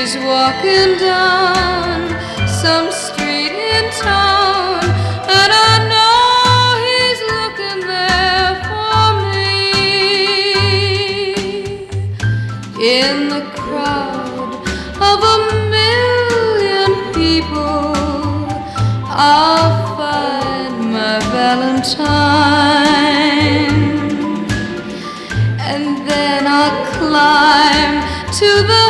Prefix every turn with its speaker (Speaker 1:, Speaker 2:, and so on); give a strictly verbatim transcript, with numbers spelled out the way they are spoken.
Speaker 1: He's walking down some street in town, and I know he's looking there for me. In the crowd of a million people, I'll find my Valentine, and then I'll climb to the